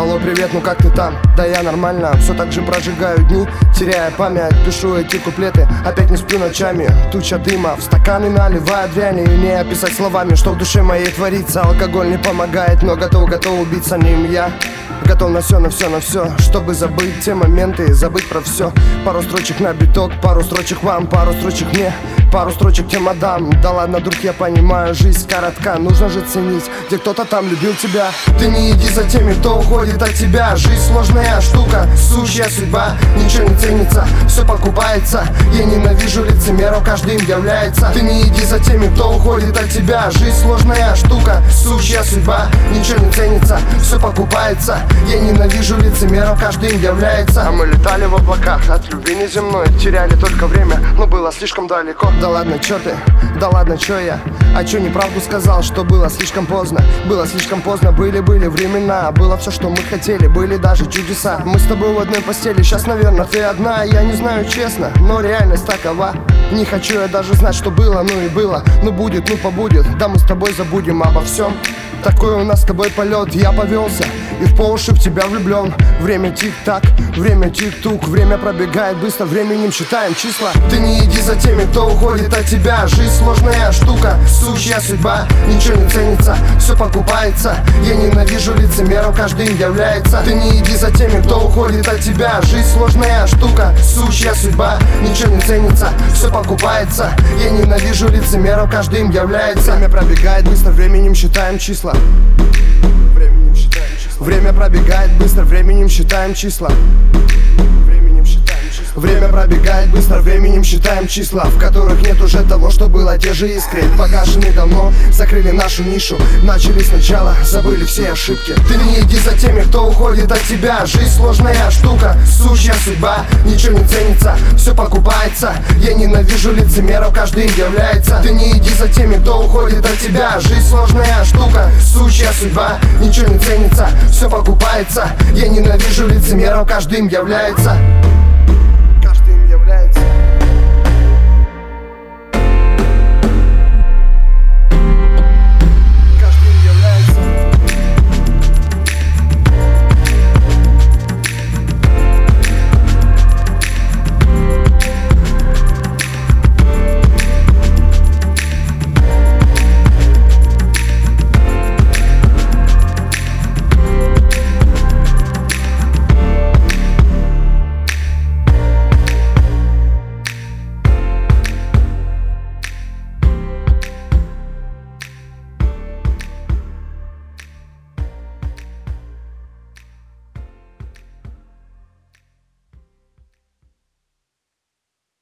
Алло, привет, ну как ты там? Да я нормально, все так же прожигаю дни, теряя память, пишу эти куплеты. Опять не сплю ночами, туча дыма, в стаканы наливаю дрянь. И не описать словами, что в душе моей творится. Алкоголь не помогает, но готов убиться ним я. Готов на все, чтобы забыть те моменты, забыть про все. Пару строчек на биток, пару строчек вам, пару строчек мне, пару строчек тем отдам. Да ладно, друг, я понимаю, жизнь коротка, нужно же ценить, где кто-то там любил тебя. Ты не иди за теми, кто уходит от тебя. Жизнь сложная штука, сущая судьба. Ничего не ценится, все покупается. Я ненавижу лицемеров, каждый им является. Ты не иди за теми, кто уходит от тебя. Жизнь сложная штука, сущая судьба. Ничего не ценится, все покупается. Я ненавижу лицемеров, каждый им является. А мы летали в облаках от любви неземной, теряли только время, но было слишком далеко. Да ладно, чё ты? Да ладно, чё я? А чё неправду сказал, что было слишком поздно? Было слишком поздно, были времена. Было все, что мы хотели, были даже чудеса. Мы с тобой в одной постели, сейчас, наверное, ты одна. Я не знаю честно, но реальность такова. Не хочу я даже знать, что было, ну и было. Ну будет, ну побудет, да мы с тобой забудем обо всем. Такой у нас с тобой полет, я повелся и в по уши в тебя влюблен. Время тик-так, время тик-тук, время пробегает быстро, временем считаем числа. Ты не иди за теми, кто уходит от тебя. Жизнь сложная штука, сущая судьба. Ничего не ценится, все покупается. Я ненавижу лицемеров, каждый им является. Ты не иди за теми, кто уходит от тебя. Жизнь сложная штука, сущая судьба. Ничего не ценится, все покупается. Я ненавижу лицемеров, каждый им является. Время пробегает быстро, временем считаем числа. Время пробегает быстро, временем считаем числа. Время пробегает быстро, временем считаем числа, в которых нет уже того, что было. Те же искры, погашены давно, закрыли нашу нишу. Начали сначала, забыли все ошибки. Ты не иди за теми, кто уходит от тебя. Жизнь сложная штука, сущая судьба. Ничего не ценится, все покупается. Я ненавижу лицемеров, каждый им является. Ты не иди за теми, кто уходит от тебя. Жизнь сложная штука, сущая судьба. Ничего не ценится, все покупается. Я ненавижу лицемеров, каждый им является.